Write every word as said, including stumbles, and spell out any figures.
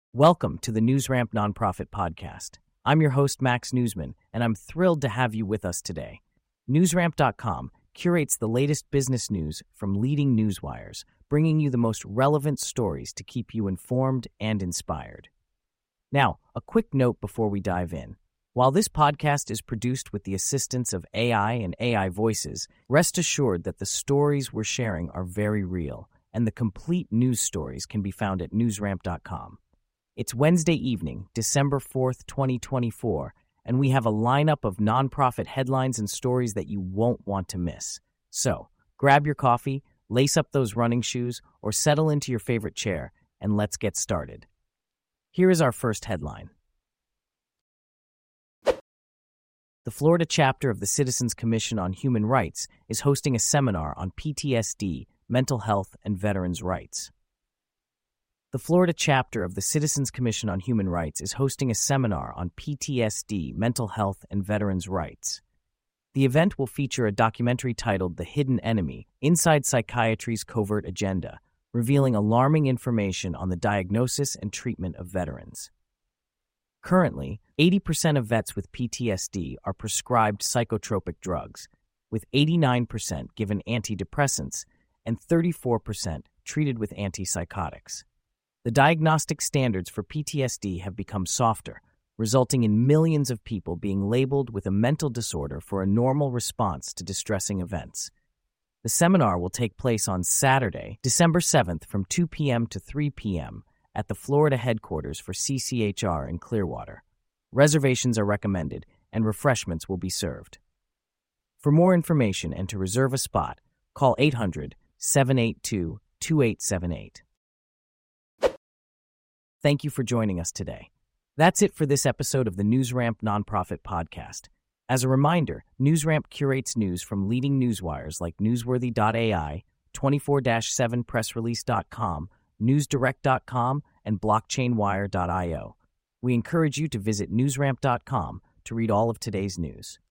Welcome to the NewsRamp Nonprofit Podcast. I'm your host, Max Newsman, and I'm thrilled to have you with us today. NewsRamp dot com curates the latest business news from leading newswires, bringing you the most relevant stories to keep you informed and inspired. Now, a quick note before we dive in. While this podcast is produced with the assistance of A I and A I voices, rest assured that the stories we're sharing are very real, and the complete news stories can be found at NewsRamp dot com. It's Wednesday evening, December fourth, twenty twenty-four, and we have a lineup of nonprofit headlines and stories that you won't want to miss. So, grab your coffee, lace up those running shoes, or settle into your favorite chair, and let's get started. Here is our first headline. The Florida chapter of the Citizens Commission on Human Rights is hosting a seminar on P T S D, mental health, and veterans' rights. The Florida chapter of the Citizens Commission on Human Rights is hosting a seminar on P T S D, mental health, and veterans' rights. The event will feature a documentary titled The Hidden Enemy: Inside Psychiatry's Covert Agenda, revealing alarming information on the diagnosis and treatment of veterans. Currently, eighty percent of vets with P T S D are prescribed psychotropic drugs, with eighty-nine percent given antidepressants and thirty-four percent treated with antipsychotics. The diagnostic standards for P T S D have become softer, resulting in millions of people being labeled with a mental disorder for a normal response to distressing events. The seminar will take place on Saturday, December seventh from two p.m. to three p.m. at the Florida headquarters for C C H R in Clearwater. Reservations are recommended, and refreshments will be served. For more information and to reserve a spot, call eight hundred, seven eight two, two eight seven eight. Thank you for joining us today. That's it for this episode of the NewsRamp Nonprofit Podcast. As a reminder, NewsRamp curates news from leading newswires like Newsworthy dot A I, twenty-four seven press release dot com, newsdirect dot com, and blockchain wire dot io. We encourage you to visit NewsRamp dot com to read all of today's news.